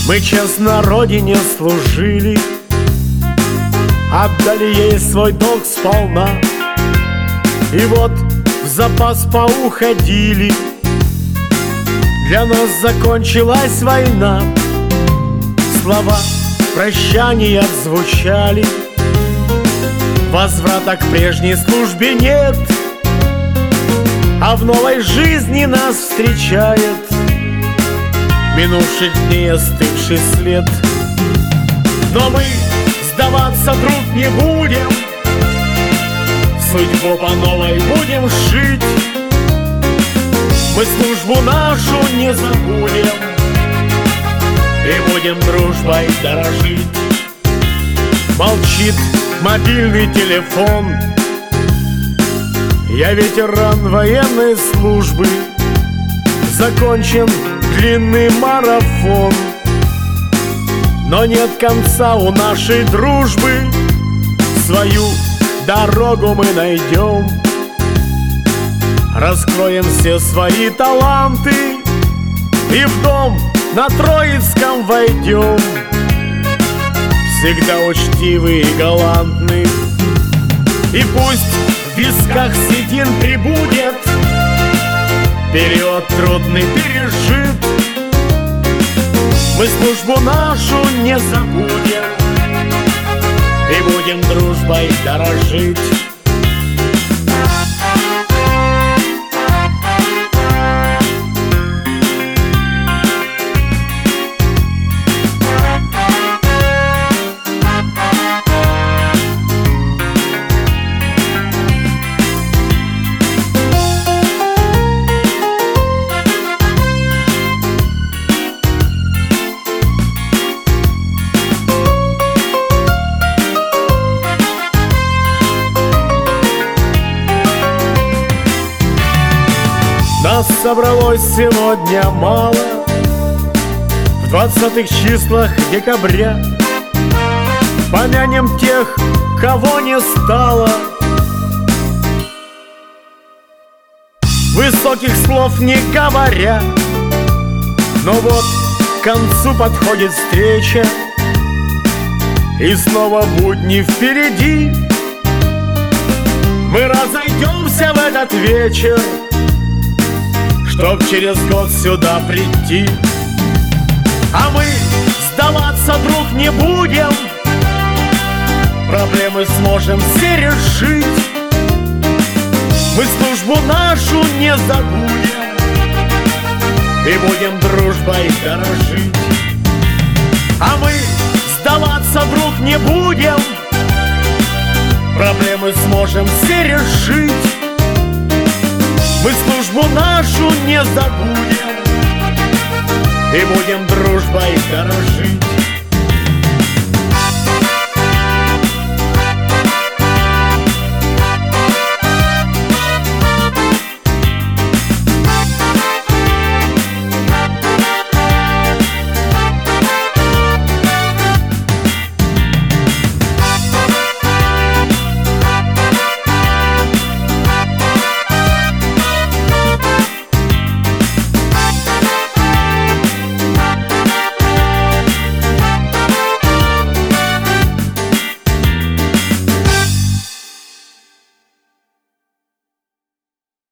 Мы честно Родине служили, отдали ей свой долг сполна. И вот в запас поуходили, для нас закончилась война. Слова прощания звучали, возврата к прежней службе нет, а в новой жизни нас встречает минувших дней остывший след. Но мы сдаваться, друг, не будем, судьбу по новой будем шить. Мы службу нашу не забудем и будем дружбой дорожить. Молчит мобильный телефон, я ветеран военной службы, закончен длинный марафон, но нет конца у нашей дружбы. Свою дорогу мы найдем, раскроем все свои таланты и в дом на Троицком войдем, всегда учтивы и галантны. И пусть в висках седин прибудет, период трудный пережит, мы службу нашу не забудем и будем дружбой дорожить. Нас собралось сегодня мало, в 20-х числах декабря. Помянем тех, кого не стало. Высоких слов не говоря, но вот к концу подходит встреча, и снова будни впереди. Мы разойдемся в этот вечер, чтоб через год сюда прийти. А мы сдаваться, друг, не будем, проблемы сможем все решить. Мы службу нашу не забудем и будем дружбой дорожить. А мы сдаваться, друг, не будем, проблемы сможем все решить. Мы службу нашу не забудем и будем дружбой дорожить.